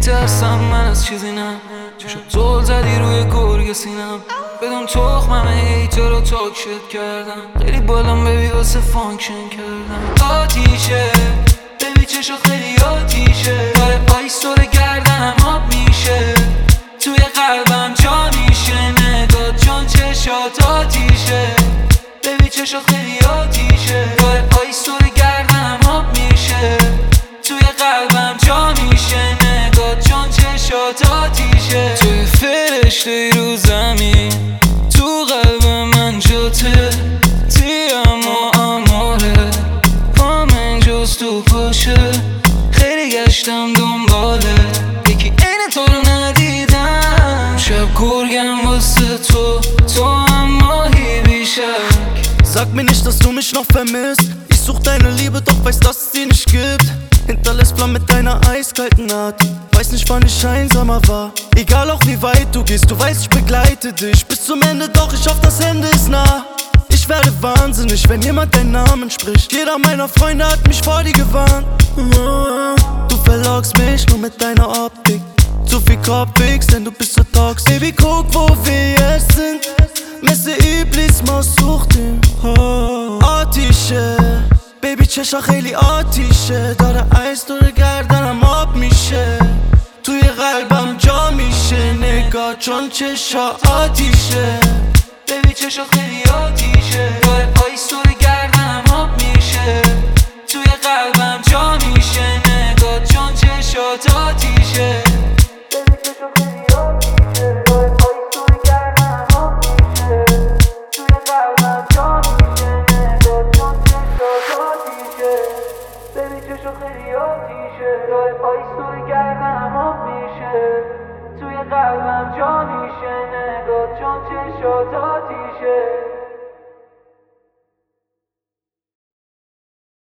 میترسم من از چیزی نم، چشم زل زدی روی گرگ سینم، بدون تخمم تو رو تاکشت کردم، خیلی بالام ببی واسه فانکشن کردم. آتیشه ببی چشم خیلی آتیشه، داره آیس دور گردنم آب میشه، توی قلبم جا میشه نگاه چون چشات آتیشه. ببی چشم خیلی آتیشه، داره آیس دور گردنم آب میشه، توی قلبم جا میشه نگاه چون چشات آتیشه. توی فرشته ای رو زمین، تو قلب من جاته، تیم و اماره پامن جز تو پاشه، خیلی گشتم دنباله یکی این تو رو ندیدم. شب گرگم واسه تو هم ماهی بیشک. Sag mir nicht, dass du mich noch vermisst. Ich such deine Liebe, doch weiß, dass es sie nicht gibt. Hinterlässt Flammen mit deiner eiskalten Art. Weiß nicht, wann ich einsamer war. Egal auch wie weit du gehst, du weißt, ich begleite dich bis zum Ende, doch ich hoffe, das Ende ist nah. Ich werde wahnsinnig, wenn jemand deinen Namen spricht. Jeder meiner Freunde hat mich vor dir gewarnt. Du verlockst mich nur mit deiner Optik. Zu viel Kopfwix, denn du bist so toxisch. Baby, guck, wo wir jetzt sind. مثل ایبلیس ما سوختیم. آتیشه بیبی چشا خیلی آتیشه، داره ایس دور گردنم آب میشه، توی قلبم جا میشه نگاه چون چشا آتیشه. بیبی چشا خیلی آتیشه، داره آیس دور گردنم آب میشه، توی قلبم جا میشه نگاه چون چشات آتیشه. خیلی آتیشه، داره آیس دور گردنم آب میشه، توی قلبم جا میشه نگاه چون چشات آتیشه.